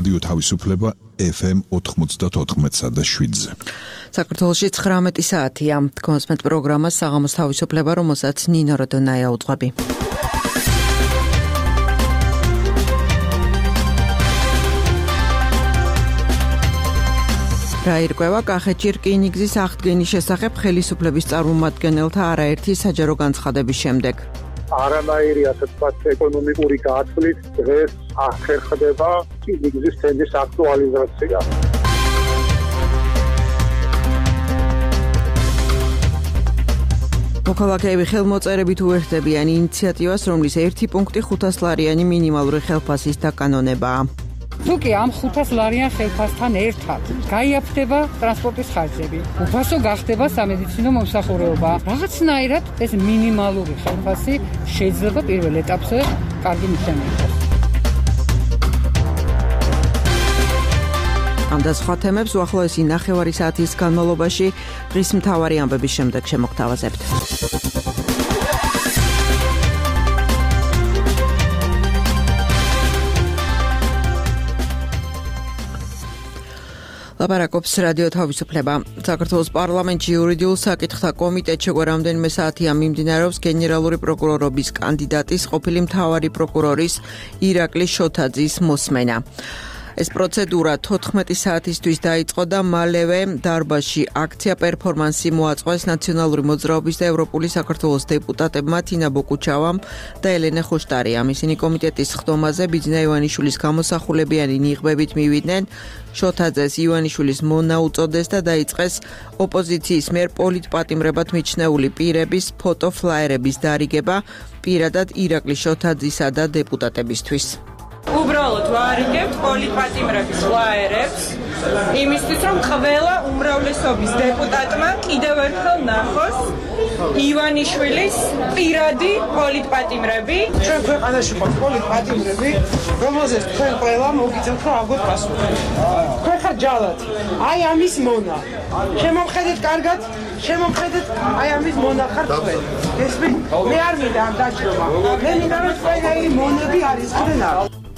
რადიო თავისუფლება FM 94.7-ზე. საქართველოში 19 საათია. კონსმეთ პროგრამა საღამოს თავისუფლება, რომელსაც ნინო როდონაია უძღვები. რაირკვევა კახეთში რკინიგზის აღდგენის შესახებ ხელისუფლების წარმომადგენელთა არაერთი საჯარო განცხადების შემდეგ. არანაირი ასე ვთქვათ ეკონომიკური გაწმით დღეს ახერხდება რკინიგზის თემის აქტუალიზაცია. მოქალაქეები ხელმოწერებით უერთდებიან ინიციატივას, რომლის ერთი პუნქტი 500 ლარიანი მინიმალური ხელფასის დაკანონებაა. თუკი ამ 500 ლარიან ხელფასთან ერთად გაიაფრდება ტრანსპორტის ხარჯები, უფასო გახდება სამედიცინო მომსახურეობა. რაღაცნაირად ეს მინიმალური ხელფასი შეიძლება პირველ ეტაპზე კარგი ნიშანი იყოს. ამ და სხვა თემებს უახლოესი ნახევარი საათის განმავლობაში დღის მთავარი ამბების შემდეგ შემოგთავაზებთ. ლაპარაკობს რადიო თავისუფლება. საქართველოს პარლამენტში იურიდიულ საკითხთა კომიტეტში რამდენიმე საათია მიმდინარეობს გენერალური პროკურორობის კანდიდატის ყოფილი მთავარი პროკურორის ირაკლი შოთაძის მოსმენა. ეს პროცედურა 14 საათისთვის დაიწყო და მალევე დარბაზში აქცია პერფორმანსი მოაწყვეს ნაციონალური მოძრაობის და ევროპული საქართველოს დეპუტატებმა თინა ბოკუჩავამ და ელენე ხოშტარიამ. ისინი კომიტეტის ხდომაზე ბიძინა ივანიშვილის გამოსახულებიანი ნიღბებით მივიდნენ. შოთაძეს ივანიშვილის მონა უწოდეს და დაიწყეს ოპოზიციის მიერ პოლიტპატიმრებად მიჩნეული პირების ფოტოფლაერების დარიგება პირადად ირაკლი შოთაძისა და დეპუტატებისთვის. უბრალოდ ვარიგებთ პოლიტპატიმრების ფლაერებს იმისთვის, რომ ყველა უმრავლესობის დეპუტატმა კიდევ ერთხელ ნახოს ივანიშვილის პირადი პოლიტპატიმრები. ჩვენ ქვეყანაში ყავს პოლიტპატიმრები, რომელზეც თქვენ ყველა მოგიწევთ, რომ აგვეთ პასუხი. თქვენ ხართ ჯალათი. აი ამის მონა. შემომხედეთ კარგად, შემომხედეთ, აი ამის მონა ხართ თქვენ. ესმით, მე არ მინდა ამ დაჯდომა. მე მინდა რომ ყველანი მონები არის თქვენა.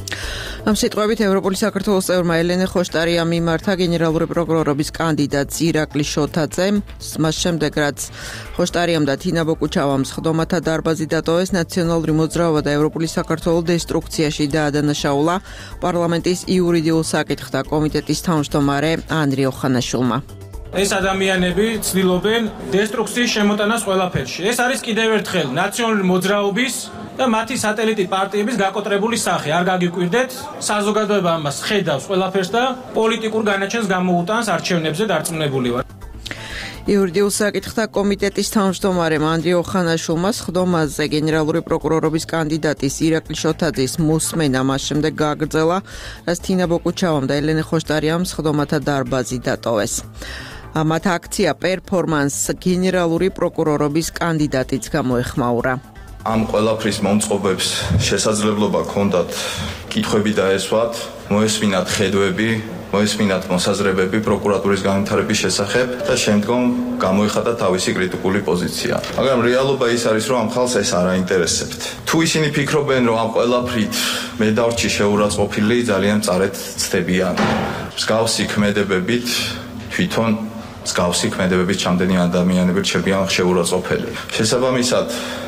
ამ სიტყვებით ევროპული საქართველოს წევრმა ელენე ხოშტარიამ მიმართა გენერალური პროკურორობის კანდიდატს ირაკლი შოთაძემ. მას შემდეგ, რაც ხოშტარიამ და თინა ბოკუჩავამ ხდომათა დარბაზი დატოვეს, ნაციონალური მოძრაობა და ევროპული საქართველოს დესტრუქციაში დაადანაშაულა პარლამენტის იურიდიულ საკითხთა კომიტეტის თავმჯდომარე ანდრე ოხანაშვილმა. ეს ადამიანები ცდილობენ დესტრუქციის შემოტანას ყველაფერში. ეს არის კიდევ ერთხელ ნაციონალური მოძრაობის და მათი სატელიტი პარტიების გაკოტრებული სახე. არ გაგიკვირდეთ, საზოგადოება ამას ხედავს ყველაფერს და პოლიტიკურ განაჩენს გამოუტანს არჩევნებზე დარწმუნებული ვარ. იურიდიულ საკითხთა კომიტეტის თავმჯდომარემ ანდრე ოხანაშვილმა ხდომაზე გენერალური პროკურორობის კანდიდატის ირაკლი შოთაძის მოსმენა მას შემდეგ გააგრძელა, რაც თინა ბოკუჩავამ და ელენე ხოშტარიამ ხდომათა დარბაზი დატოვეს. მათ აქცია პერფორმანს გენერალური პროკურორობის კანდიდატიც გამოეხმაურა. ამ ყველაფრის მომწყობებს შესაძლებლობა ჰქონდათ კითხვები დაესვათ, მოესმინათ ხედვები, მოესმინათ მოსაზრებები პროკურატურის განვითარების შესახებ და შემდგომ გამოიხატა თავისი კრიტიკული პოზიცია. მაგრამ რეალობა ის არის, რომ ამ ხალხს ეს არ აინტერესებთ. თუ ისინი ფიქრობენ, რომ ამ ყველაფრით მე დავრჩი შეურაცხყოფილი, ძალიან მწარედ ცდებიან. მსგავსი ქმედებებით თვითონ მსგავსი ქმედებებით ჩამდენი ადამიანები რჩებიან შეურაცხყოფელი. შესაბამისად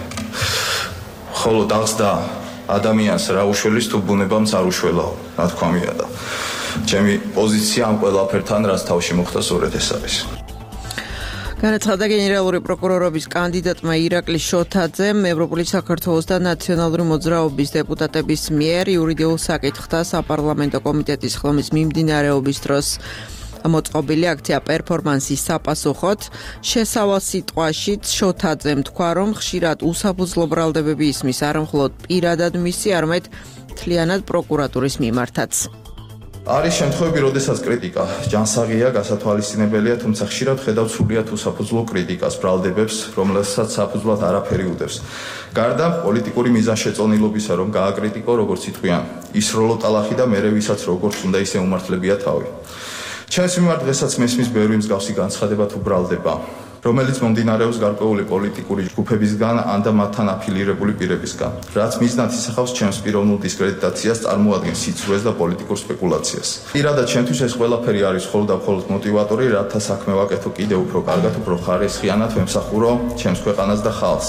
ხოლო დახსდა ადამიანს რა უშველის თუ ბუნებამც არ უშველაო, რა თქვა მიადა. ჩემი პოზიცია ამ ყველაფერთან, რაც თავში მოხდა, სწორედ ეს არის. განაცხადა გენერალური პროკურორობის კანდიდატმა ირაკლი შოთაძემ ევროპული საქართველოს და ნაციონალური მოძრაობის დეპუტატების მიერ იურიდიულ საკითხთა საპარლამენტო კომიტეტის ხდომის მიმდინარეობის დროს მოწყობილი აქცია პერფორმანსის საპასუხოდ. შესავალ სიტყვაშიც შოთაძემ თქვა, რომ ხშირად უსაფუძვლო ბრალდებები ისმის არამხოლოდ პირადად მისი, არამედ მთლიანად პროკურატურის მიმართაც. არის შემთხვევები, როდესაც კრიტიკა ჯანსაღია, გასათვალისწინებელია, თუმცა ხშირად ხედავთ სრულიად უსაფუძვლო კრიტიკას, ბრალდებებს, რომელსაც საფუძვლად არაფერი უდევს. გარდა პოლიტიკური მიზანშეწონილობისა, რომ გააკრიტიკო, როგორც იტყვიან, ისროლო ტალახი და მერე ვისაც როგორც უნდა ისე უმართლებია თავი. ჩემს მიმართ დღესაც მესმის ბევრი მსგავსი განცხადება თუ ბრალდება. რომელიც მომდინარეობს გარკვეული პოლიტიკური ჯგუფებისგან ან და მათთან აფილირებული პირებისგან, რაც მიზნად ისახავს ჩემს პიროვნულ დისკრედიტაციას, წარმოადგენს სიცრუეს და პოლიტიკურ სპეკულაციას. პირადად ჩემთვის ეს ყველაფერი არის მხოლოდ და მხოლოდ მოტივატორი, რათა საქმე ვაკეთო კიდევ უფრო კარგად, უფრო ხარისხიანად, ვემსახურო ჩემს ქვეყანას და ხალხს.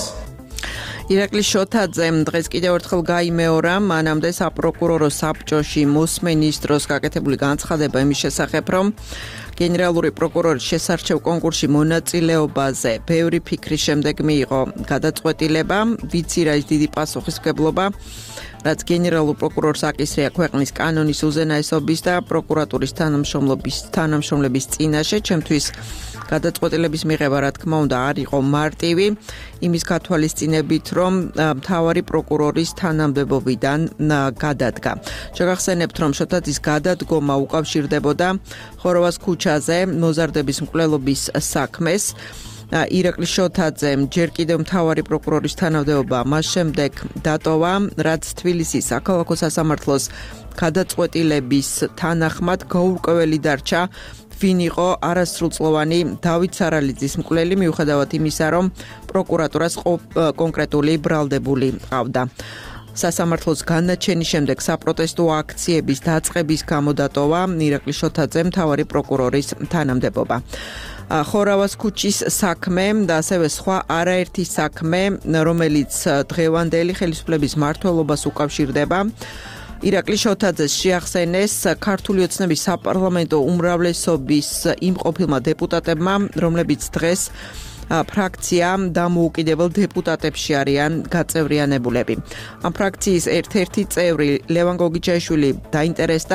ირაკლი შოთაძე დღეს კიდევ ერთხელ გაიმეორა მანამდე საპროკურორო საბჭოში მოსმენის დროს გაკეთებული განცხადება იმის შესახებ, რომ გენერალური პროკურორის შესარჩევ კონკურსში მონაწილეობაზე ბევრი ფიქრის შემდეგ მიიღო გადაწყვეტილება, ვიცი რა ის დიდი პასუხისმგებლობა, რაც გენერალურ პროკურორს აკისრია ქვეყნის კანონის უზენაესობის და პროკურატურის თანამშრომლების წინაშე, ჩემთვის გადაწყვეტილების მიღება, რა თქმა უნდა, არ იყო მარტივი, იმის გათვალისწინებით, რომ მთავარი პროკურორის თანამდებობიდან გადადგა. შეგახსენებთ, რომ შოთაძის გადადგომა უკავშირდებოდა ხოროვას ქუჩაზე მოზარდების მკვლელობის საქმეს. ირაკლი შოთაძემ ჯერ კიდევ მთავარი პროკურორის თანამდებობა მას შემდეგ დატოვა, რაც თბილისის საქალაქო სასამართლოს გადაწყვეტილების თანახმად გაურკვეველი დარჩა, ვინ იყო არასრულწლოვანი დავით სარალიძის მკვლელი, მიუხედავად იმისა, რომ პროკურატურას კონკრეტული ბრალდებული ყავდა. სასამართლოს განაჩენის შემდეგ საპროტესტო აქციების დაწყების გამო დატოვა ირაკლი შოთაძემ მთავარი პროკურორის თანამდებობა. ხორავას ქუჩის საქმე და ასევე სხვა არაერთი საქმე, რომელიც დღევანდელი ხელისუფლების მმართველობას უკავშირდება. ირაკლი შოთაძეს შეახსენეს ქართული ოცნების საპარლამენტო უმრავლესობის იმყოფილმა დეპუტატებმა, რომლებიც დღეს ფრაქცია დამოუკიდებელ დეპუტატებში არიან გაწევრიანებულები. ამ ფრაქციის ერთ-ერთი წევრი ლევან გოგიჩაიშვილი დაინტერესდა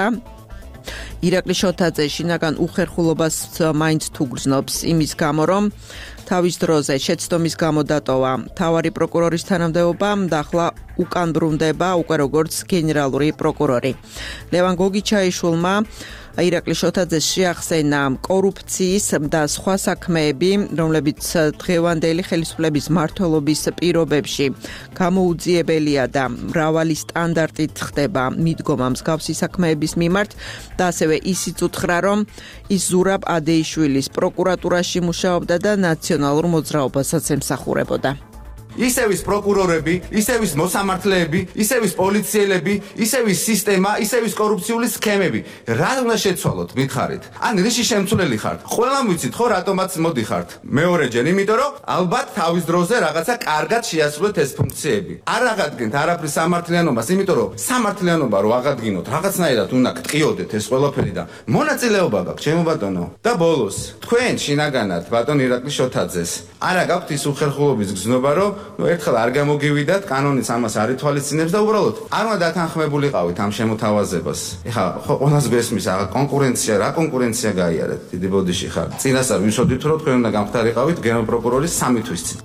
ირაკლი შოთაძე შინაგან უხერხულობას მაინც თუ გრძნობს იმის გამო, რომ თავის დროზე შეცდომის გამო დატოვა მთავარი პროკურორის თანამდებობა და ახლა უკან ბრუნდება უკვე როგორც გენერალური პროკურორი. ლევან გოგიჩაიშვილმა ირაკლი შოთაძეს შეახსენა კორუფციის და სხვა საქმეები, რომლებიც დღევანდელი ხელისუფლების მმართველობის პირობებში გამოუძიებელია და მრავალი სტანდარტით ხდება მიდგომა მსგავსი საქმეების მიმართ და ასევე ისიც უთხრა, რომ ის ზურაბ ადეიშვილის პროკურატურაში მუშაობდა და ნაციონალურ მოძრაობასაც ემსახურებოდა. ისევის პროკურორები, ისევის მოსამართლეები, ისევის პოლიციელები, ისევის სისტემა, ისევის კორუფციული სქემები. რა უნდა შეცვალოთ, მითხარით? ან რიში შემცვლელი ხართ? ყველამ ვიცით ხო რატომაც მოდიხართ? მეორეჯერ, იმიტომ რომ ალბათ თავის დროზე რაღაცა კარგად შეასრულეთ ეს ფუნქციები. არ აღადგენთ არაფრის სამართლიანობას, იმიტომ რომ სამართლიანობა რო აღადგინოთ, რაღაცნაირად უნდა გტყიოდეთ ეს ყველაფერი და მონაწილეობა გაქვთ, ჩემო ბატონო. და ბოლოს, თქვენ შინაგანად ბატონ ირაკლი შოთაძეს არა გაქვთ ის უხერხულობის გზნობა, რომ ერთხელ არ გამოგივიდათ, კანონიც ამას არ ითვალისწინებს და უბრალოდ არ უნდა დათანხმებულიყავით ამ შემოთავაზებას. ეხლა ყველას გესმის, კონკურენცია, რა კონკურენცია გაიარეთ, დიდი ბოდიში ხარ. წინასწარ ვიცოდით, რომ თქვენ უნდა გამხდარიყავით გენერალურ პროკურორის 3 თვის წინ.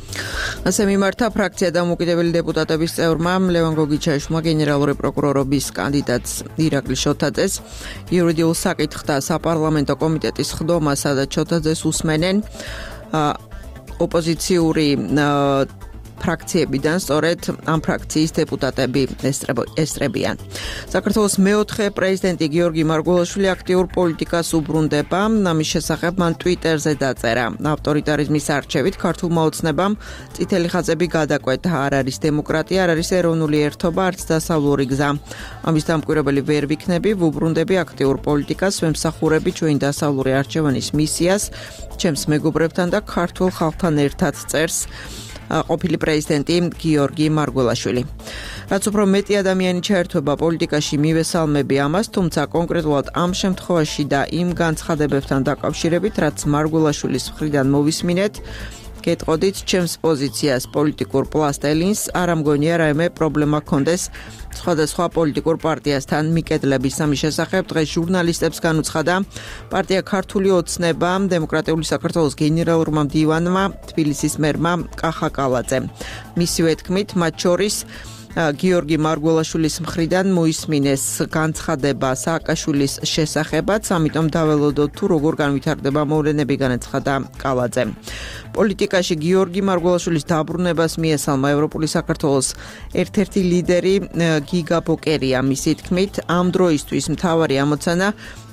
ასე მიმართა ფრაქცია დამოუკიდებელი დეპუტატების წევრმა ლევან გოგიჩაიშვილმა გენერალური პროკურორობის კანდიდატს ირაკლი შოთაძეს იურიდიულ საკითხთა საპარლამენტო კომიტეტის ხდომა, სადაც შოთაძეს უსმენენ ოპოზიციური ფრაქციებიდან, სწორედ ამ ფრაქციის დეპუტატები ესწრებიან. საქართველოს მეოთხე პრეზიდენტი გიორგი მარგველაშვილი აქტიურ პოლიტიკას უბრუნდება. ამის შესახებ მან ტვიტერზე დაწერა: ავტორიტარიზმის არჩევით ქართულმა ოცნებამ წითელი ხაზები გადაკვეთა. არ არის დემოკრატია, არ არის ეროვნული ერთობა, არც დასავლური გზა. ამის დამკვირვებელი ვერ ვიქნები, ვუბრუნდები აქტიურ პოლიტიკას, ვემსახურები ჩვენი დასავლური არჩევანის მისიას, ჩემს მეგობრებთან და ქართულ ხალხთან ერთად წერს ყოფილი პრეზიდენტი გიორგი მარგველაშვილი. რაც უფრო მეტი ადამიანი ჩაერთვება პოლიტიკაში, მივესალმები ამას, თუმცა კონკრეტულად ამ შემთხვევაში და იმ განცხადებებთან დაკავშირებით, რაც მარგველაშვილის მხრიდან მოვისმინეთ, გეტყოდით ჩემს პოზიციას პოლიტიკურ პლასტელინს, არ ამგონია რაიმე პრობლემა ჰქონდეს სხვადასხვა პოლიტიკურ პარტიასთან მიკედლების. ამის შესახებ დღეს ჟურნალისტებს განუცხადა პარტია ქართული ოცნება დემოკრატიული საქართველოს გენერალურმა მდივანმა თბილისის მერმა კახა კალაძემ. მისივე თქმით, მათ შორის გიორგი მარგველაშვილის მხრიდან მოისმინეს განცხადება სააკაშვილის შესახებაც, ამიტომ დაველოდოთ თუ როგორ განვითარდება მოვლენები, განაცხადა კალაძემ. პოლიტიკაში გიორგი მარგველაშვილის დაბრუნებას მიესალმა ევროპული საქართველოს ერთ-ერთი ლიდერი გიგა ბოკერია. მისი თქმით, ამ დროისთვის მთავარი ამოცანა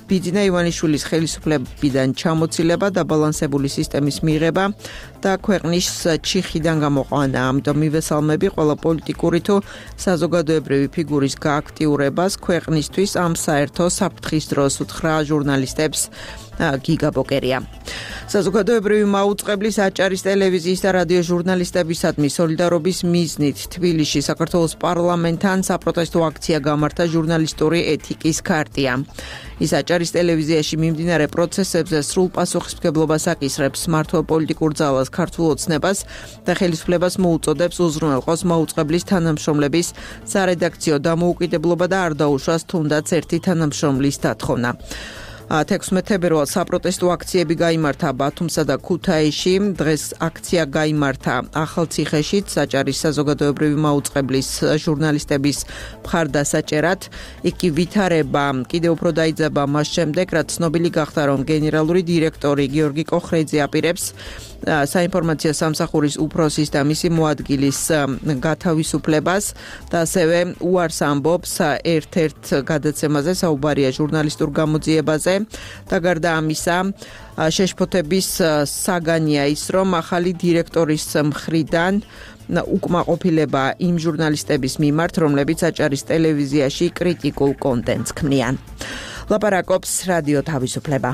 ბიძინა ივანიშვილის ხელისუფლებიდან ჩამოცილება, დაბალანსებული სისტემის მიღება და ქვეყნის ჩიხიდან გამოყვანა. ამიტომ მივესალმები ყველა პოლიტიკური თუ საზოგადოებრივი ფიგურის გააქტიურებას ქვეყნისთვის ამ საერთო საფრთხის დროს უთხრა ჟურნალისტებს გიგა ბოკერია. საზოგადოებრივი მაუწყებლის აჭარის ტელევიზიის და რადიო ჟურნალისტებისადმი სოლიდარობის მიზნით თბილისში საქართველოს პარლამენტთან საპროტესტო აქცია გამართა ჟურნალისტური ეთიკის ქარტია. ის აჭარის ტელევიზიაში მიმდინარე პროცესებზე სრულ პასუხისმგებლობას აკისრებს მართლ პოლიტიკურ ძალას, ქართულ ოცნებას და ხელისუფლებას მოუწოდებს უზრუნველყოს მაუწყებლის თანამშრომლების სარედაქციო დამოუკიდებლობა და არ დაუშვას თუნდაც ერთი თანამშრომლის დათხოვნა. 16 თებერვალს საპროტესტო აქციები გაიმართა ბათუმსა და ქუთაისში. დღეს აქცია გაიმართა ახალციხეში, აჭარის საზოგადოებრივი მაუწყებლის ჟურნალისტების მხარდასაჭერად. იქ ვითარება კიდევ უფრო დაიძაბა მას შემდეგ, რაც ცნობილი გახდა, რომ გენერალური დირექტორი გიორგი კოხრეიძე აპირებს საინფორმაციო სამსახურის უფროსის და მისი მოადგილის გათავისუფლებას და ასევე უარს ამბობს ერთ-ერთ გადაცემაზე, საუბარია ჟურნალისტურ გამოძიებაზე და გარდა ამისა შეშფოთების საგანია ის, რომ ახალი დირექტორის მხრიდან უკმაყოფილება იმ ჟურნალისტების მიმართ, რომლებიც აჭარის ტელევიზიაში კრიტიკულ კონტენტს ქმნიან. ლაპარაკობს რადიო თავისუფლება.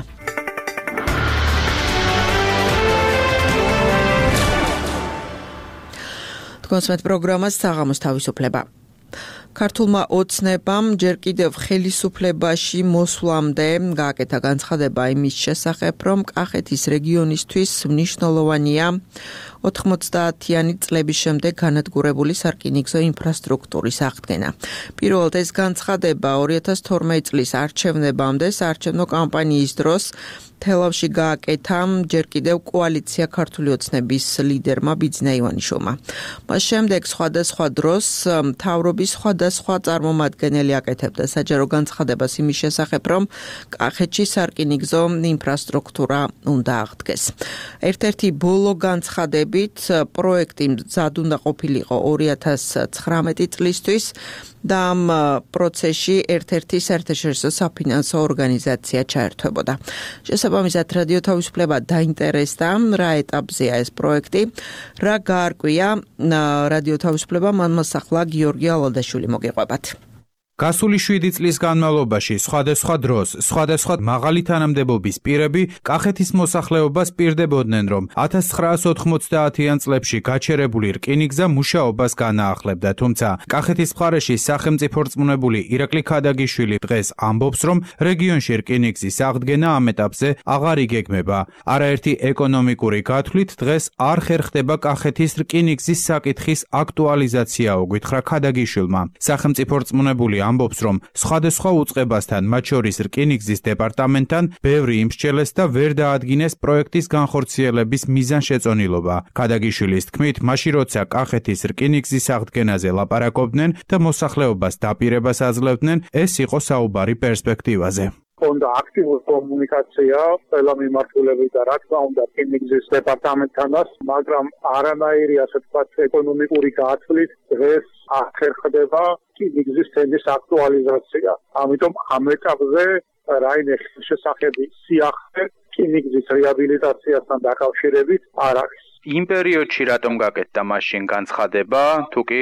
კონსმეთ პროგრამას საღამოს თავისუფლება. ქართულმა ოცნებამ ჯერ კიდევ ხელისუფლებაში მოსვლამდე გააკეთა განცხადება იმის შესახებ, რომ კახეთის რეგიონისთვის მნიშვნელოვანია 90-იანი წლების შემდეგ განადგურებული სარკინიგზო ინფრასტრუქტურის აღდგენა. პირველად ეს განცხადება 2012 წლის არჩევნებამდე საარჩევნო კამპანიის დროს თელავში გააკეთა ჯერ კიდევ კოალიცია ქართული ოცნების ლიდერმა ბიძინა ივანიშვილმა. მას შემდეგ სხვადასხვა დროს მთავრობის სხვადასხვა წარმომადგენელი აკეთებდა საჯარო განცხადებას იმის შესახებ, რომ კახეთში სარკინიგზო ინფრასტრუქტურა უნდა აღდგეს. ერთ-ერთი ბოლო განცხადებით პროექტი მზად უნდა ყოფილიყო 2019 წლისთვის და ამ პროცესში ერთ-ერთი საერთაშორისო საფინანსო ორგანიზაცია ჩაერთვებოდა. შესაბამისად, რადიო თავისუფლება დაინტერესდა, რა ეტაპზეა ეს პროექტი, რა გაარკვია რადიო თავისუფლება მან მოსახლა გიორგი ალალდაშვილი მოგიყვებათ. გასული 7 წლის განმავლობაში სხვადასხვა დროს, სხვადასხვა მაღალი თანამდებობის პირები კახეთის მოსახლეობას პირდებოდნენ, რომ 1990-იან წლებში გაჩერებული რკინიგზა მუშაობას განაახლებდა, თუმცა კახეთის მხარეში სახელმწიფო რწმუნებული ირაკლი ქადაგიშვილი დღეს ამბობს, რომ რეგიონში რკინიგზის აღდგენა ამ ეტაპზე აღარ იგეგმება. არაერთი ეკონომიკური გათვლით დღეს არ ხერხდება კახეთის რკინიგზის საკითხის აქტუალიზაციაო, გითხრა ქადაგიშვილმა. სახელმწიფო რწმუნებული ამბობს, რომ სხვადასხვა უწყებასთან, მათ შორის რკინიგზის დეპარტამენტთან ბევრი იმსჩელეს და ვერ დაადგინეს პროექტის განხორციელების მიზანშეწონილობა. ქადაგიშვილის თქმით, მაშინ როცა კახეთის რკინიგზის აღდგენაზე ლაპარაკობდნენ და მოსახლეობას დაპირებას აძლევდნენ, ეს იყო საუბარი პერსპექტივაზე. Onda აქტიური კომუნიკაცია ყველა მიმართულებით და რა თქმა უნდა რკინიგზის დეპარტამენტთანაც, მაგრამ არანაირი ასე ვთქვათ ეკონომიკური გათვლით დღეს არ ხერხდება რკინიგზის თემის აქტუალიზაცია. ამიტომ ამ ეტაპზე რაიმე შესახები სიახლე რკინიგზის რეაბილიტაციასთან დაკავშირებით არ არის. იმ პერიოდში რატომ გაკეთდა მაშინ განცხადება, თუ კი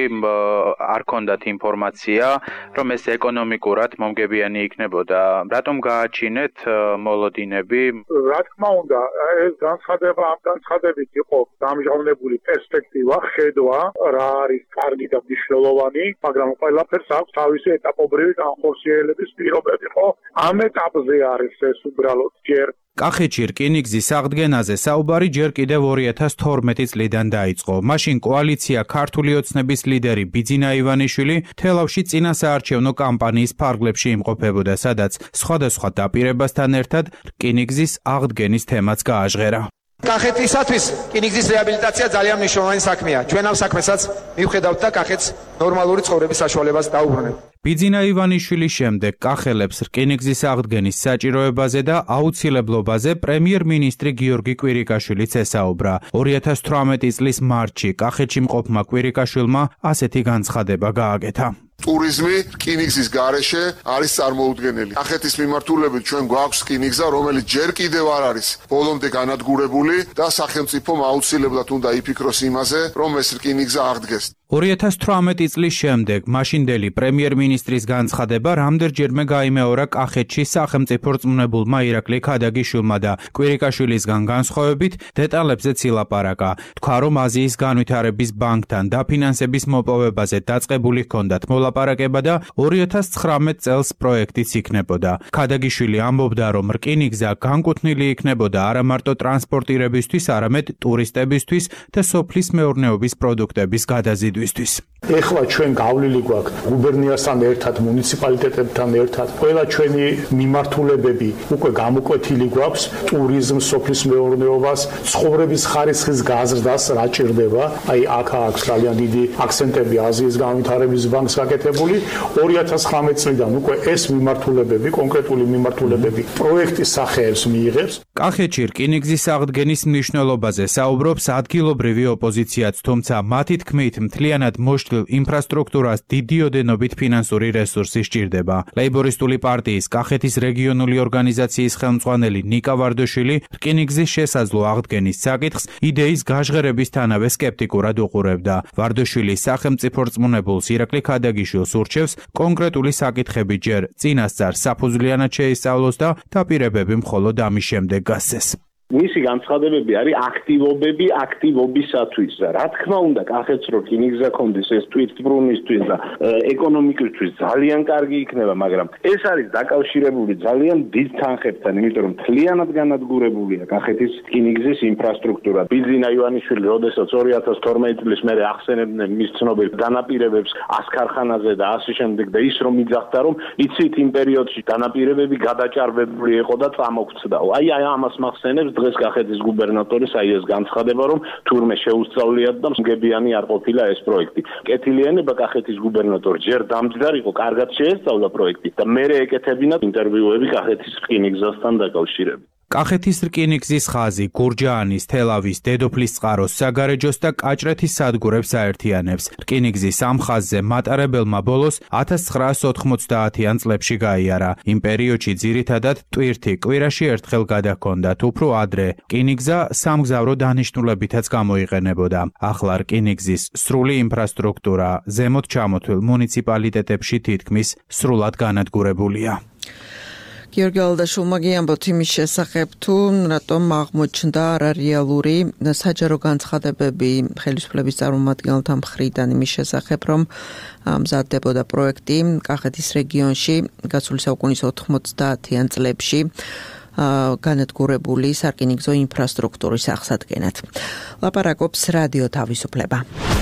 არ ქონდათ ინფორმაცია, რომ ეს ეკონომიკურად მომგებიანი იქნებოდა? რატომ გააჩინეთ მოლოდინები? რა თქმა უნდა, ეს განცხადება ამ განცხადებით იყო დამჟღავნებული პერსპექტივა, ხედვა, რა არის კარგი და მნიშვნელოვანი, მაგრამ ყველაფერს აქვს თავისი ეტაპობრივი განხორციელების პირობები, ხო? ამ ეტაპზე არის ეს უბრალოდ ჯერ კახეთში რკინიგზის აღდგენაზე საუბარი ჯერ კიდევ 2012 წლიდან დაიწყო. მაშინ კოალიცია ქართული ოცნების ლიდერი ბიძინა ივანიშვილი თელავში წინა საარჩევნო კამპანიის ფარგლებში იმყოფებოდა, სადაც სხვადასხვა დაპირებასთან ერთად რკინიგზის აღდგენის თემაც გააჟღერა. კახეთისათვის რკინიგზის რეაბილიტაცია ძალიან მნიშვნელოვანი საქმეა. ჩვენ ამ საქმესაც მივხედავთ და კახეთს ნორმალური ცხოვრების საშუალებას დაუბრუნებთ. ბიძინა ივანიშვილის შემდეგ კახელებს რკინიგზის აღდგენის საჭიროებაზე და აუცილებლობაზე პრემიერ-მინისტრი გიორგი კვირიკაშვილიც ესაუბრა. 2018 წლის მარტში კახეთში მყოფმა კვირიკაშვილმა ასეთი განცხადება გააკეთა. ტურიზმი რკინიგზის გარეშე არის წარმოუდგენელი. კახეთის მიმართულებით ჩვენ გვაქვს რკინიგზა, რომელიც ჯერ კიდევ არ არის ბოლომდე განადგურებული და სახელმწიფომ აუცილებლად უნდა იფიქროს იმაზე, რომ ეს რკინიგზა აღდგეს. 2018 წლის შემდეგ მაშინდელი პრემიერ-მინისტრის განცხადება რამდენჯერმე გაიმეორა კახეთში სახელმწიფო რწმუნებულმა ირაკლი ქადაგიშვილმა და კვირიკაშვილისგან განსხვავებით დეტალებზეც ილაპარაკა. თქვა, რომ აზიის განვითარების ბანკთან დაფინანსების მოპოვებაზე დაწყებული ჰქონდათ მოლაპარაკება და 2019 წელს პროექტიც იქნებოდა. ქადაგიშვილი ამბობდა, რომ რკინიგზა განკუთვნილი იქნებოდა არა მარტო ტრანსპორტირებისთვის, არამედ ტურისტებისთვის და სოფლის მეურნეობის პროდუქტების გადაზიდვისთვის. ეხლა ჩვენ გავლილი გვაქვს გუბერნიასთან ერთად, მუნიციპალიტეტებთან ერთად. ყველა ჩვენი მიმართულებები უკვე გამოკვეთილი გვაქვს ტურიზმს, სოფლის მეურნეობას, ცხოვრების ხარისხის გაზრდას რა ჭირდება. აი აქ აქვს ძალიან დიდი აქცენტები აზიის განვითარების ბანკს გაკეთებული. 2019 წლიდან უკვე ეს მიმართულებები, კონკრეტული მიმართულებები პროექტის სახეებს მიიღებს. კახეთში რკინიგზის აღდგენის მნიშვნელობაზე საუბრობს ადგილობრივი ოპოზიციაც, თუმცა მათი თქმით მთლიანად მოშლილ ინფრასტრუქტურას დიდი ოდენობით ფინანსური რესურსი სჭირდება. ლეიბორისტული პარტიის კახეთის რეგიონული ორგანიზაციის ხელმძღვანელი ნიკა ვარდოშვილი რკინიგზის შესაძლო აღდგენის საკითხს იდეის გაჟღერებისთანავე სკეპტიკურად უყურებდა. ვარდოშვილი სახელმწიფო რწმუნებულს ირაკლი ქადაგიშვილს ურჩევს კონკრეტული საკითხები ჯერ წინასწარ საფუძვლიანად შეისწავლოს და დაპირებები მხოლოდ ამის შემდეგ გასცეს. მისი განცხადებები არის აქტივობები აქტივობისათვის. რა თქმა უნდა, კახეთს რო რკინიგზა კონდეს ეს თვითმბრუნვისთვის და ეკონომიკისთვის ძალიან კარგი იქნება, მაგრამ ეს არის დაკავშირებული ძალიან დიდ თანხებთან, იმიტომ რომ მთლიანად განადგურებულია კახეთის რკინიგზის ინფრასტრუქტურა. ბიძინა ივანიშვილი, როდესაც 2012 წლის მერე ახსენებდნენ მის ცნობილ განაპირებებს ასქარხანაზე და ასე შემდეგ და ის რომ იძახდა, რომ იცით იმ პერიოდში განაპირებები გადაჭარბებული იყო და წამოგვცდაო. აი ამას მახსენებს დღეს კახეთის გუბერნატორის აი ეს განცხადება, რომ თურმე შეუსწავლიათ და მგებიანი არ ყოფილა ეს პროექტი. კეთილიანება კახეთის გუბერნატორი ჯერ დამჯდარ იყო, კარგად შეესწავლა პროექტი და მერე ეკეთებინათ ინტერვიუები კახეთის რკინიგზასთან დაკავშირებით. კახეთის რკინიგზის ხაზი გურჯაანის, თელავის, დედოფლისწყაროს, საგარეჯოს და კაჭრეთის სადგურებს აერთიანებს. რკინიგზის ამ ხაზზე მატარებელმა ბოლოს 1990-იან წლებში გაიარა. იმ პერიოდში ძირითადად ტვირთი კვირაში ერთხელ გადაჰქონდათ, უფრო ადრე რკინიგზა სამგზავრო დანიშნულებითაც გამოიყენებოდა. ახლა რკინიგზის სრული ინფრასტრუქტურა ზემოთ ჩამოთვლილ მუნიციპალიტეტებში თითქმის სრულად განადგურებულია. გიორგი ალდაშვილმა გიამბოთ იმის შესახებ, თუ რატომ აღმოჩნდა არარეალური საჯარო განცხადებები ხელისუფლების წარმომადგენელთა მხრიდან იმის შესახებ, რომ მზადდებოდა პროექტი კახეთის რეგიონში გასული საუკუნის 90-იან წლებში განადგურებული სარკინიგზო ინფრასტრუქტურის აღსადგენად. ლაპარაკობს რადიო თავისუფლება.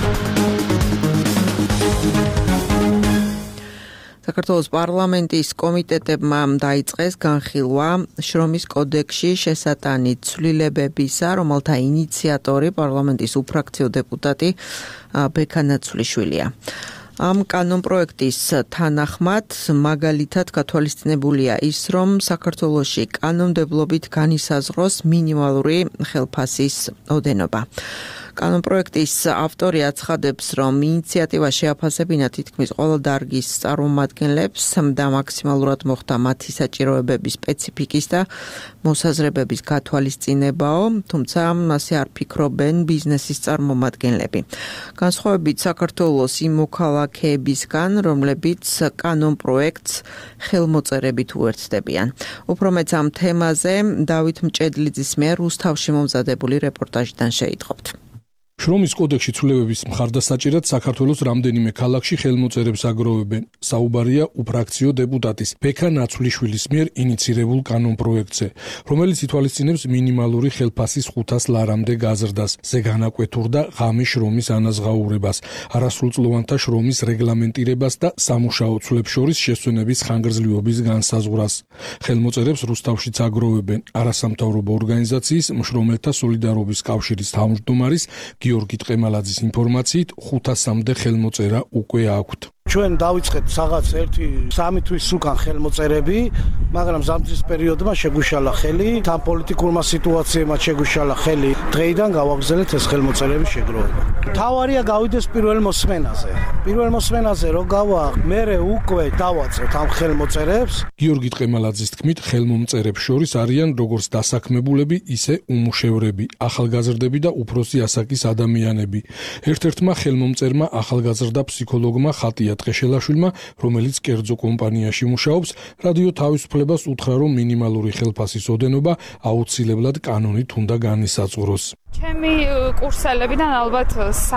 საქართველოს პარლამენტის კომიტეტებმა დაიწყეს განხილვა შრომის კოდექსში შესატანი ცვლილებებისა, რომელთა ინიციატორი პარლამენტის უფრაქციო დეპუტატი ბექა ნაცვლიშვილია. ამ კანონპროექტის თანახმად მაგალითად გათვალისწინებულია ის, რომ საქართველოში კანონმდებლობით განისაზღვროს მინიმალური ხელფასის ოდენობა. კანონპროექტის ავტორი აცხადებს, რომ ინიციატივა შეაფასებინა თითქმის ყველა დარგის წარმომადგენლებს და მაქსიმალურად მოხდა მათი საჭიროებების სპეციფიკის და მოსაზრებების გათვალისწინებაო, თუმცა ასე არ ფიქრობენ ბიზნესის წარმომადგენლები. განსხვავებით საქართველოს იმ მოქალაქეებისგან, რომლებიც კანონპროექტს ხელმოწერებით უერთდებიან. უფრო მეც ამ თემაზე დავით მჭედლიძის მიერ რუსთავში მომზადებული რეპორტაჟიდან შეიტყობთ. შრომის კოდექსში ცვლილებების მხარდასაჭერად საქართველოს რამდენიმე ქალაქში ხელმოწერებს აგროვებენ. საუბარია უფრაქციო დეპუტატის ბექა ნაცვლიშვილის მიერ ინიცირებულ კანონპროექტზე, რომელიც ითვალისწინებს მინიმალური ხელფასის 500 ლარამდე გაზრდას, ზეგანაკვეთურ და ღამის შრომის ანაზღაურებას, არასრულწლოვანთა შრომის რეგლამენტირებას და სამუშაო ცვლებს შორის შესვენების ხანგრძლივობის განსაზღვრას. ხელმოწერებს რუსთავშიც აგროვებენ არასამთავრობო ორგანიზაციის მშრომელთა სოლიდარობის კავშირის თავმჯდომარის გიორგი ტყემალაძის ინფორმაციით 500-მდე ხელმოწერა უკვე აქვთ. ჩვენ დავიწყეთ რაღაც 1-3 თვის უკან ხელმოწერები, მაგრამ ზამთრის პერიოდმა შეგვიშალა ხელი, თან პოლიტიკურმა სიტუაციებმა შეგვიშალა ხელი. დღეიდან გავაგზავნეთ ეს ხელმოწერების შეგროვება. თავარია გავიდეს პირველ მოსმენაზე, რომ გავა, მერე უკვე დავაწყოთ ამ ხელმოწერებს. გიორგი ტყემალაძის თქმით, ხელმომწერებს შორის არიან როგორც დასაქმებულები, ისე უმუშევრები, ახალგაზრდები და უფროსი ასაკის ადამიანები. ერთ-ერთმა ხელმომწერმა ახალგაზრდა ფსიქოლოგმა ხატია ტყეშელაშვილმა, რომელიც კერძო კომპანიაში მუშაობს, რადიო თავისუფლებას უთხრა, რომ მინიმალური ხელფასის ოდენობა აუცილებლად კანონით უნდა განისაზღვროს. ჩემი კურსელებიდან ალბათ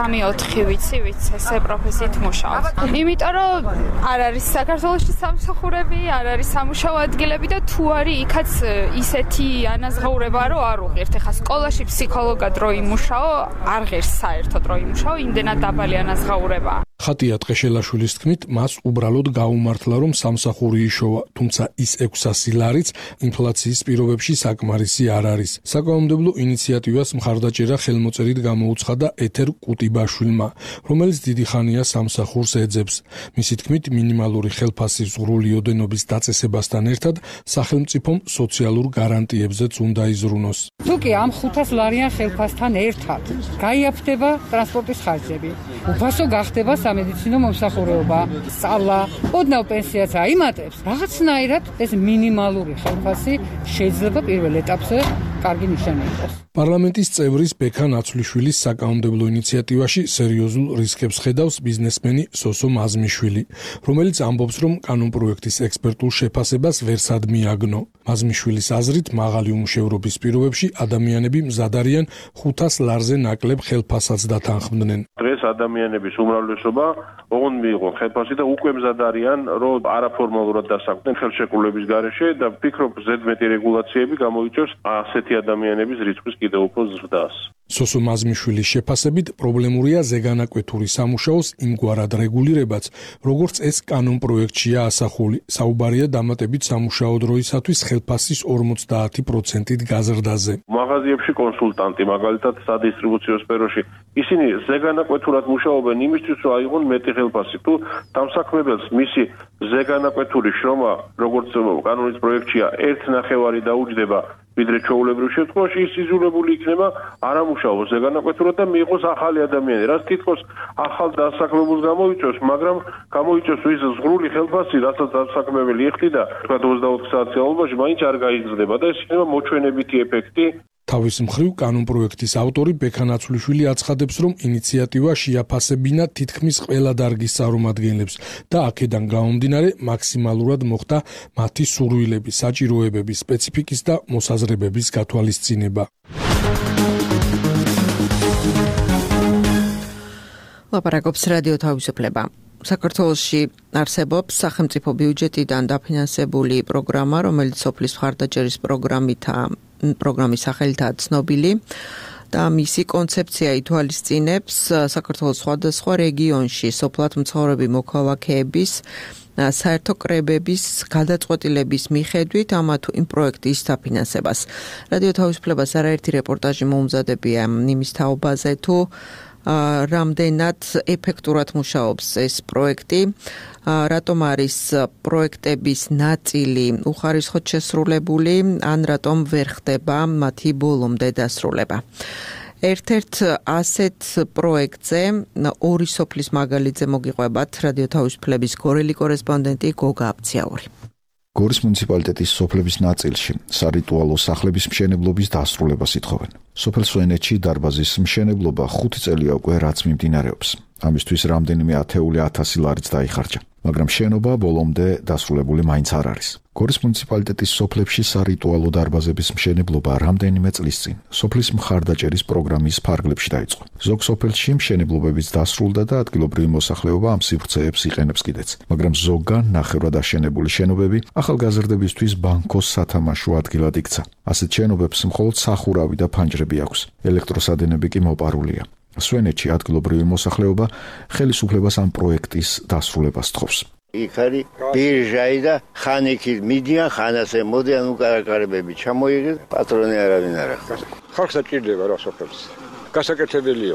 3-4 ვიცი ესე პროფესიით მუშაობს. იმიტომ რომ არ არის საქართველოში სამსახურები, არ არის სამუშაო ადგილები და თუ არის იქაც ისეთი ანაზღაურება, რომ არ უღირთ. ეხლა სკოლაში ფსიქოლოგად რო იმუშაო, არ ღირს საერთოდ რო იმუშაო, იმდენად დაბალი ანაზღაურებაა. ხატია ტყეშელაშვილის თქმით, მას უბრალოდ გაუმართლა, რომ სამსახური იშოვა, თუმცა ის 600 ლარიც ინფლაციის პირობებში საკმარისი არ არის. საკანონმდებლო ინიციატივას მხარდაჭერა ხელმოწერით გამოუცხადა ეთერ კუტიბაშვილმა, რომელიც დიდი ხანია სამსახურს ეძებს. მისი თქმით, მინიმალური ხელფასის ზღვრული ოდენობის დაწესებასთან ერთად სახელმწიფომ სოციალურ გარანტიებზეც უნდა იზრუნოს. თუკი ამ 500 ლარიან ხელფასთან ერთად გაიაფრდება ტრანსპორტის ხარჯები, უფასო გახდება სამედიცინო მომსახურეობა, სწავლა, ოდნავ პენსიაც აიმატებს, რაღაცნაირად ეს მინიმალური ხელფასი შეიძლება პირველ ეტაპზე კარგი ნიშანი იყოს. პარლამენტის წევრის ბექა ნაცვლიშვილის საკანონმდებლო ინიციატივაში სერიოზულ რისკებს ხედავს ბიზნესმენი სოსო მაზმიშვილი, რომელიც ამბობს, რომ კანონპროექტის ექსპერტულ შეფასებას ვერსად მიაგნო. მაზმიშვილის აზრით, მაღალი უმუშევრობის პირობებში ადამიანები მზად არიან 500 ლარზე ნაკლებ ხელფასაც დათანხმდნენ. დღეს ადამიანების უმრავლესობა ოღონდ მიიღო ხელფასი და უკვე მზად არიან, რომ არაფორმალურად დასაქმდნენ ხელშეკრულების გარეშე და ვფიქრობ, ზედმეტი რეგულაციები გამოიწვევს ასეთი ადამიანების რიცხვის კიდევ უფრო ზრდას. სოსო მაზმიშვილის შეფასებით, პრობლემურია ზეგანაკვეთური სამუშაოს იმგვარად რეგულირებაც, როგორც ეს კანონპროექტშია ასახული. საუბარია დამატებით სამუშაო დროისათვის ხელფასის 50%-ით გაზრდაზე. მაღაზიებში კონსულტანტი, მაგალითად სადისტრიბუციო სფეროში, ისინი ზეგანაკვეთურად მუშაობენ იმისთვის, რომ აიღონ მეტი ხელფასი. თუ დამსაქმებელს მისი ზეგანაკვეთური შრომა, როგორც კანონის პროექტშია, 1/9 დაუჯდება, ვიდრე ჩვეულებრივ შემთხვევაში ის იზოლებული იქნება, არ ამუშაოს ზეგანაკვეთურად და მიიღოს ახალი ადამიანი, რაც თითქოს ახალ დასაქმებულს გამოიწვევს, მაგრამ გამოიწვევს ის ზღვრული ხელფასი, რასაც დასაქმებელი იხდიდა, თქვა 24 საათის განმავლობაში, მაინც არ გაიზრდება და ეს იქნება მოჩვენებითი ეფექტი. თავის მხრივ კანონპროექტის ავტორი ბექა ნაცვლიშვილი აცხადებს, რომ ინიციატივა შეაფასებინა თითქმის ყველა დარგის წარმომადგენლებს და აქედან გამომდინარე მაქსიმალურად მოხდა მათი სურვილები, საჭიროებების, სპეციფიკის და მოსაზრებების გათვალისწინება. ლაპარაკობს რადიო თავისუფლება. საქართველოში არსებობს სახელმწიფო ბიუჯეტიდან დაფინანსებული პროგრამა, რომელიც სოფლის მხარდაჭერის პროგრამის სახელითაა ცნობილი და მისი კონცეფცია ითვალისწინებს საქართველოს სხვადასხვა რეგიონში სოფლად მცხოვრები მოქალაქეების საერთო კრებების გადაწყვეტილების მიხედვით ამა თუ იმ პროექტის დაფინანსებას. რადიო თავისუფლებას არაერთი რეპორტაჟი მოუმზადებია იმის თაობაზე თუ რამდენად ეფექტურად მუშაობს ეს პროექტი, რატომ არის პროექტების ნაწილი უხარისხოდ შესრულებული, ან რატომ ვერ ხდება მათი ბოლომდე დასრულება. ერთ-ერთ ასეთ პროექტზე ორი სოფლის მაგალითზე მოგიყვებათ რადიო თავისუფლების გორელი კორესპონდენტი გოგა აბციაური. გორის მუნიციპალიტეტის სოფლების ნაწილში სარიტუალო სახლების მშენებლობის დასრულებას ითხოვენ. სოფელ სვენეთში დარბაზის მშენებლობა 5 წელია უკვე რაც მიმდინარეობს. ამისთვის რამდენიმე ათეული 1000 ლარიც დაიხარჯა, მაგრამ შენობა ბოლომდე დასრულებული მაინც არ არის. გორის მუნიციპალიტეტის სოფლებში სარიტუალო დარბაზების მშენებლობა რამდენიმე წლის წინ სოფლის მხარდაჭერის პროგრამის ფარგლებში დაიწყო. ზოგ სოფელში მშენებლობებიც დასრულდა და ადგილობრივი მოსახლეობა ამ სივრცეებს იყენებს კიდეც, მაგრამ ზოგან ნახევრად აშენებული შენობები ახალგაზრდებისთვის ბანკოს სათამაშო ადგილად იქცა. ასეთ შენობებს მხოლოდ სახურავი და ფანჯრები აქვს, ელექტროსადენები კი მოპარულია. სვენეთში ადგილობრივი მოსახლეობა ხელისუფლებას ამ პროექტის დასრულებას თხოვს. იქ არის ბირჟაი და ხან იქით მიდიან, ხან ასე მოდიან, უკარაკარებები ჩამოიღეთ, პატრონი არავინ არ ახლა. ხალხს აჭირდება რა სოფელს. გასაკეთებელი არის.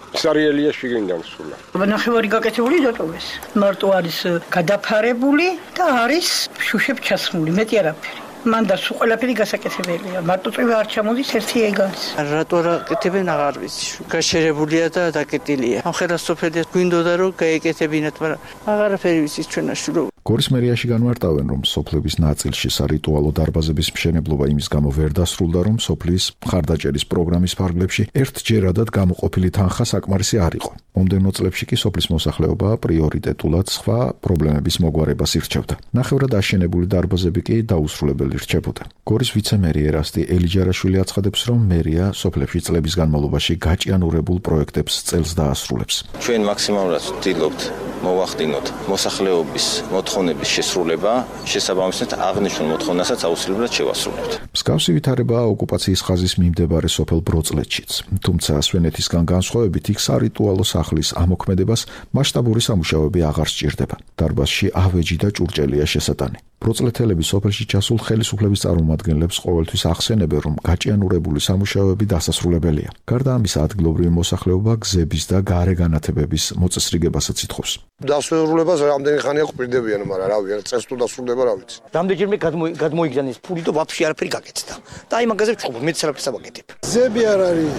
სარიელია შიგნიდან სულა. ნახევარი გაკეთებული დატოვეს. მარტო არის გადაფარებული და არის შუშებს ჩასმული, მეტი არაფერი. მან და სულ ყველაფერი გასაკეთებელია. მარტო წვიმა არ ჩამოდის ერთი ეგ არის. რატო რა კეთებენ აღარ ვიცი. გაშერებულია და დაკეტილია. ამ ხელისუფლებას გვინდოდა რომ გაეკეთებინათ, მაგრამ აღარაფერი ვიცი ჩვენაში რომ გორის მერიაში განმარტავენ, რომ სოფლების ნაწილში სარიტუალო დარბაზების მშენებლობა იმის გამო ვერ დასრულდა, რომ სოფლის მხარდაჭერის პროგრამის ფარგლებში ერთჯერადად გამოყოფილი თანხა საკმარისი არ იყო. მომდევნო წლებში კი სოფლის მოსახლეობა პრიორიტეტულად სხვა პრობლემების მოგვარებას ირჩევდა. ნახევრად აშენებული დარბაზები კი დაუსრულებელი რჩებოდა. გორის ვიცე-მერი ერასტი ელიჯარაშვილი აცხადებს, რომ მერია სოფლებში წლების განმავლობაში გაჭიანურებულ პროექტებს წელს დაასრულებს. ჩვენ მაქსიმალურად ვცდილობთ მოვახდინოთ მოსახლეობის მოთხოვნების შესრულება, შესაბამისად აღნიშნულ მოთხოვნასაც აუცილებლად შევასრულებთ. მსგავსი ვითარებაა ოკუპაციის ხაზის მიმდებარე სოფელ ბროწლეთშიც. თუმცა სვენეთისგან განსხვავებით იქ სარიტუალო სახლის ამოქმედებას მასშტაბური სამუშაოები აღარ სჭირდება. დარბაზში ავეჯი და ჭურჭელია შესატანი. ბროწლეთელები სოფელში ჩასულ ხელისუფლების წარმომადგენლებს ყოველთვის ახსენებენ, რომ გაჭიანურებული სამუშაოები დასასრულებელია. გარდა ამისა, ადგილობრივი მოსახლეობა გზების და გარეგანათებების მოწესრიგებასაც ითხოვს. დასრულებას რამდენი ხანია ყვირდებიან, მაგრამ რავი, წელს თუ დასრულდება, რა ვიცი. რამდენჯერმე გადმოიგზავნეს ფული და ვაფშე არაფერი გაკეთდა. და აი მაგაზე ვჭუბობ, მეც არაფერს ავაკეთებ. ზები არ არის,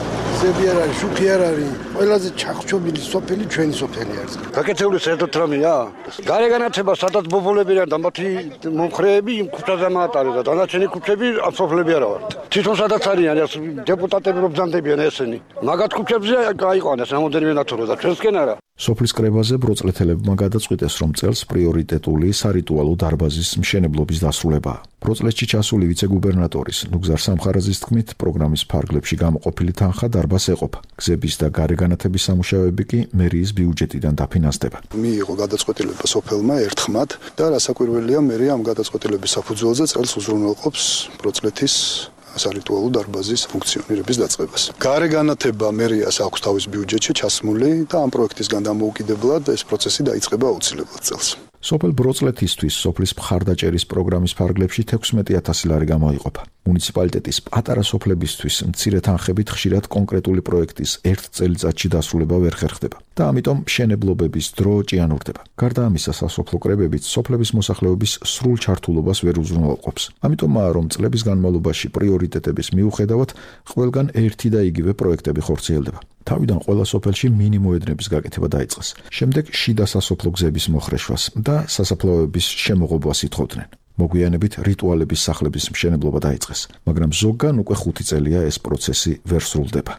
შუქი არ არის. ყველაზე ჩახჩობილი სოფელი ჩვენი სოფელი არის. გაკეთებული საერთოდ რამეა? გარეგანათება სადაც ბობოლებიან და მათი მომხრეები იმ ქუჩაზე მაატარეს და დანარჩენი ქუჩები სოფლები არა ვართ. თვითონ სადაც არიან დეპუტატები რომ ბრძანდებიან ესენი. მაგათ ქუჩებზე გაიყვანეს რამოდენიმე ნათურა და ჩვენსკენ არა. სოფლის კრებაზე ბროწლეთელებმა გადაწყვიტეს, რომ წელს პრიორიტეტული სარიტუალო დარბაზის მშენებლობის დასრულებაა. ბროწლეთში ჩასული ვიცე-გუბერნატორის ნუგზარ სამხარაძის თქმით, პროგრამის ფარგლებში გამოყოფილი თანხა დარბაზს ეყოფა. გზების და გარეგანათების სამუშაოები კი მერიის ბიუჯეტიდან დაფინანსდება. მიიღო გადაწყვეტილება სოფელმა ერთხმად და რასაკვირველია, მერია ამ გადაწყვეტილების საფუძველზე წელს უზრუნველყოფს ბროწლეთის სარიტუალო დარბაზის ფუნქციონირების დაწყებას. გარეგანათება მერიას აქვს თავის ბიუჯეტში ჩასმული და ამ პროექტისგან დამოუკიდებლად ეს პროცესი დაიწყება აუცილებლად წელს. სოფელ ბროწლეთისთვის სოფლის მხარდაჭერის პროგრამის ფარგლებში 16,000 ლარი გამოიყოფა. მუნიციპალიტეტის პატარა სოფლებისთვის მცირე თანხებით ხშირად კონკრეტული პროექტის ერთ წელიწადში დასრულება ვერ ხერხდება და ამიტომ მშენებლობების დრო ჭიანურდება. გარდა ამისა, სასოფლო კრებებიც სოფლების მოსახლეობის სრულ ჩართულობას ვერ უზრუნველყოფს. ამიტომაა, რომ წლების განმავლობაში პრიორიტეტების მიუხედავად ყველგან ერთი და იგივე პროექტები ხორციელდება. თავიდან ყველა სოფელში მინიმოედნების გაკეთება დაიწყეს. შემდეგ შიდა სასოფლო გზების მოხრეშვას და სასაფლაოების შემოღობას ითხოვდნენ. მოგვიანებით რიტუალების სახლების მშენებლობა დაიწყეს, მაგრამ ზოგან უკვე 5 წელია ეს პროცესი ვერ სრულდება.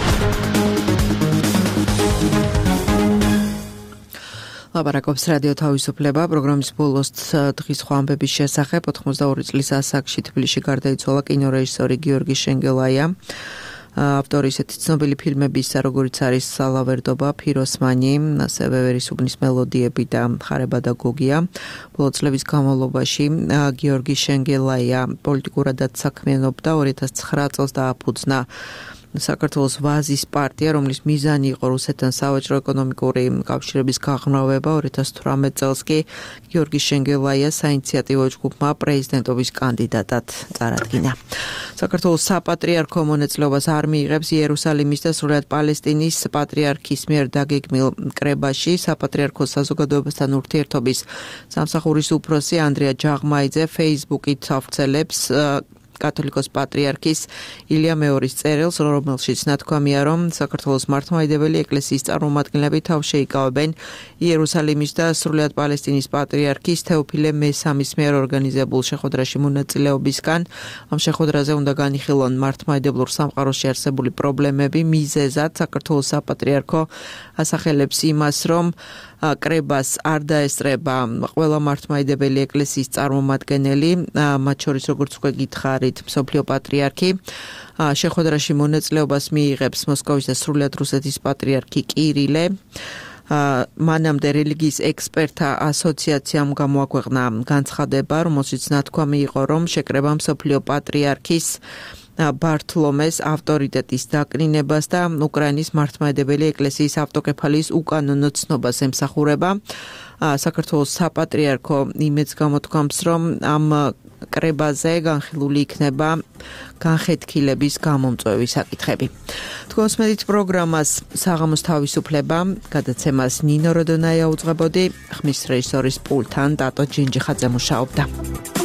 ლაპარაკობს რადიო თავისუფლება პროგრამის ბოლოს დღის ხვამბების შესახებ 82 წლის ასაკში თბილისში გარდაიცვალა კინორეჟისორი გიორგი შენგელაია. ავტორი ისეთი ცნობილი ფილმების, როგორიც არის სალავერდობა, ფიროსმანი, ასევე ვერისუბნის მელოდიები და მხარება და გოგია. ბოლო წლების განმავლობაში გიორგი შენგელაია პოლიტიკურადაც საქმიანობდა, 2009 წელს დააფუძნა საქართველოს ვაზის პარტია, რომლის მიზანი იყო რუსეთთან სავაჭრო-ეკონომიკური კავშირების გაღრმავება. 2018 წელს კი გიორგი შენგელაია საინიციატივო ჯგუფმა პრეზიდენტობის კანდიდატად წარადგინა. საქართველოს საპატრიარქო მონაწილეობას არ მიიღებს იერუსალიმის და სრულიად პალესტინის პატრიარქის მიერ დაგეგმილ კრებაში. საპატრიარქოს საზოგადოებასთან ურთიერთობის სამსახურის უფროსი ანდრია ჯაღმაიძე Facebook-ით ავრცელებს კათოლიკოს პატრიარქის ილია მეორის წერილს, რომელშიც ნათქვამია, რომ საქართველოს მართლმადიდებელი ეკლესიის წარმომადგენლები თავს შეიკავებენ იერუსალიმის და სრულიად პალესტინის პატრიარქის თეოფილე მესამის მიერ ორგანიზებულ შეხვედრაში მონაწილეობისგან. ამ შეხვედრაზე უნდა განიხილონ მართლმადიდებლურ სამყაროში არსებული პრობლემები. მიზეზად საქართველოს საპატრიარქო ასახელებს იმას, რომ კრებას არ დაესწრება ყველა მართლმადიდებელი ეკლესიის წარმომადგენელი, მათ შორის როგორც უკვე გითხარით, მსოფლიო პატრიარქი. შეხვედრაში მონაწილეობას მიიღებს მოსკოვის და სრულიად რუსეთის პატრიარქი კირილე. მანამდე რელიგიის ექსპერტთა ასოციაციამ გამოაქვეყნა განცხადება, რომელშიც ნათქვამი იყო, რომ შეკრება მსოფლიო პატრიარქის ბართლომეს ავტორიტეტის დაკნინებას და უკრაინის მართლმადიდებელი ეკლესიის ავტოკეფალიის უკანონო ცნობას ემსახურება. საქართველოს საპატრიარქო იმედს გამოთქვამს, რომ ამ კრებაზე განხილული იქნება განხეთქილების გამომწვევი საკითხები. თქვენს მედით პროგრამას საღამოს თავისუფლება გადაცემას ნინო როდონაია უძღვებოდი, ხმის რეჟისორის პულტთან დატო ჯინჯიხაძე მუშაობდა.